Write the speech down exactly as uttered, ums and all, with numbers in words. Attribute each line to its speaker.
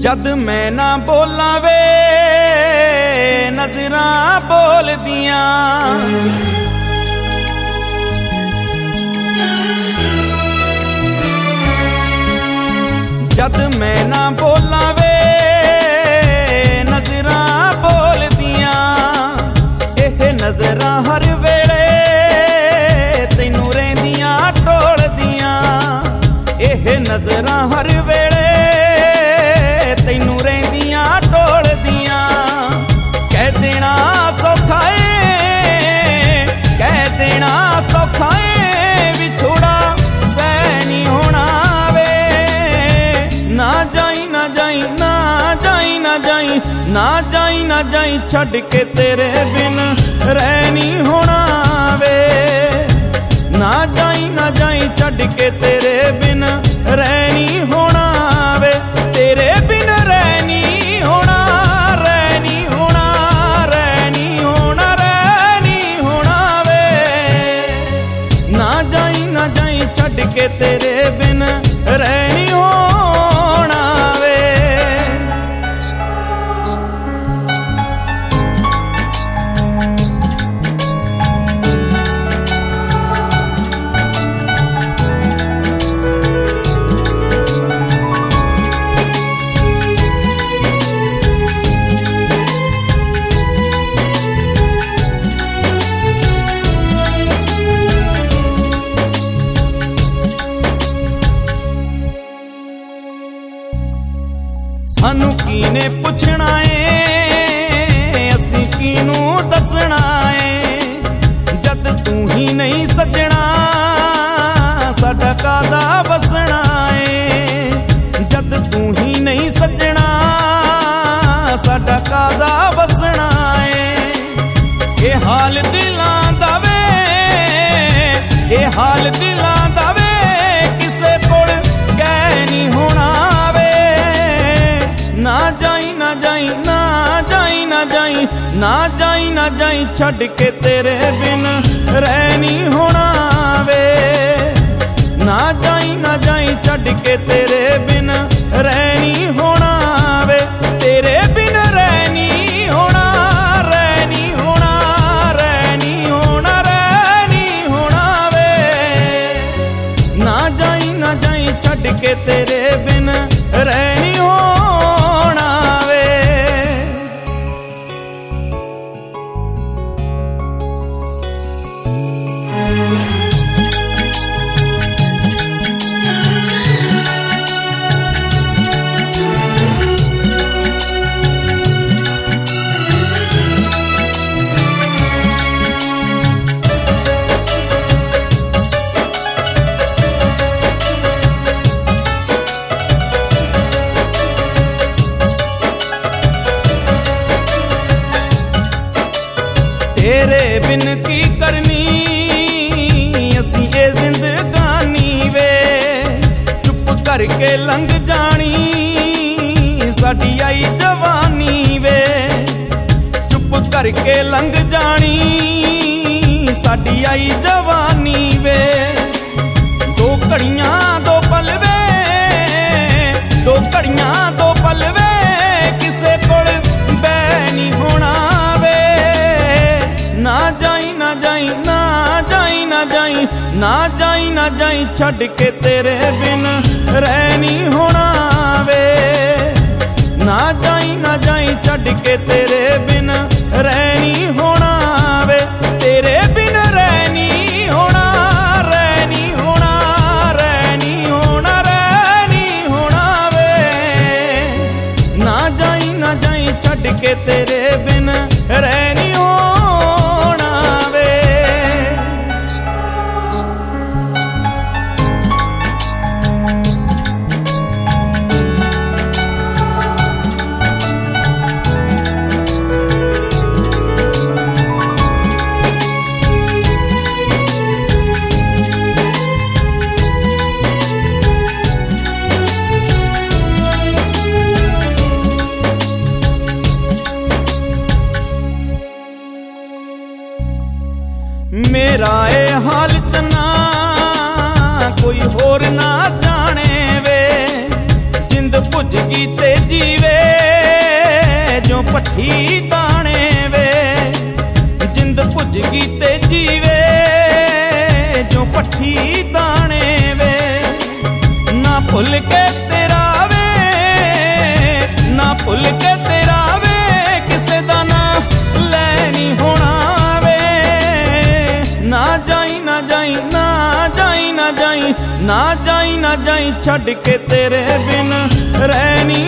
Speaker 1: जद मैं ना बोला वे नजरां बोल दियां, जद मैं ना बोला वे नजरां बोल दियां। एह नजरां हर वेले तैनू रहिंदियां टोल दियां, एह नजरां हर वेले तैनू रहिंदियां टोल दियां। कह देना सौखा है, कह देना सौखा है, विछोड़ा सह नहीं होना वे। ना जाई ना जाई ना जाई ना जाई ना जाई ना जाई, छड़ के तेरे बिन रह नहीं होना वे। ना जाई ना जाई छड़ के तेरे बिन रह नहीं होना वे। तेरे बिन रह नहीं होना, रह नहीं होना, रह नहीं होना, रह नहीं होना वे। ना जाई ना जाई छड़ के तेरे बिन रह नहीं होना वे। सानू कीने पुछना है, असी कीनू दसना है। जद तू ही नहीं सजना साडा कादा वसना है। जद तू ही नहीं सजना साडा कादा वसना है। ये हाल दिलां दा वे, ये हाल दिलां दा वे, किसे कोल कह नहीं होना वे। ना जाई ना जाई ना जाई ना जाई ना जाई ना जाई, छड़ के तेरे बिन रह नहीं होना वे। ना जाई ना जाई छड़ के तेरे बिन रह नहीं होना वे। तेरे बिन रह नहीं होना, रह नहीं होना, रह नहीं होना, रह नहीं होना वे। ना जाई ना जाई छड़ के तेरे बिन रह नहीं होना वे। तेरे बिन की करनी असी ये जिंदगानी वे। चुप करके लंघ जानी साडी आई जवानी वे। चुप करके लंघ जानी साडी आई जवानी वे। दो घड़ियां दो पल वे, दो घड़ियां दो पल वे, किसे कोल बैह नहीं होना वे। ना जाई ना जाई ना जाई ना जाई ना जाई ना जाई, छड़ के तेरे बिन रह नहीं होना वे। ना जाई ना जाई छड़ के तेरे बिन रह नहीं होना वे। तेरे बिन रह नहीं होना, रह नहीं होना, रह नहीं होना, रह नहीं होना वे। ना जाई ना जाई छड़ के तेरे बिन रह नहीं होना वे। मेरा ए हाल चना कोई होर ना जाने वे। जिंद भुज गई ते जीवे ਭੱਠੀ ਦਾਣੇ ਵੇ। ਜਿੰਦ ਭੁੱਜ ਗਈ ਤੇ ਜੀਵੇ ਜੋ ਭੱਠੀ ਦਾਣੇ ਵੇ। ਨਾ ਭੁੱਲ ਕੇ ਤੇਰਾ ਵੇ, ਨਾ ਭੁੱਲ ਕੇ ਤੇਰਾ ਵੇ, ਕਿਸੇ ਦਾ ਨਾ ਲੈ ਨੀ ਹੋਣਾ ਵੇ। ਨਾ ਜਾਈ ਨਾ ਜਾਈ ਨਾ ਜਾਈ ਨਾ ਜਾਈ ਨਾ ਜਾਈ ਨਾ ਜਾਈ, ਛੱਡ ਕੇ ਤੇਰੇ ਬਿਨ ਰਹਿ ਨੀ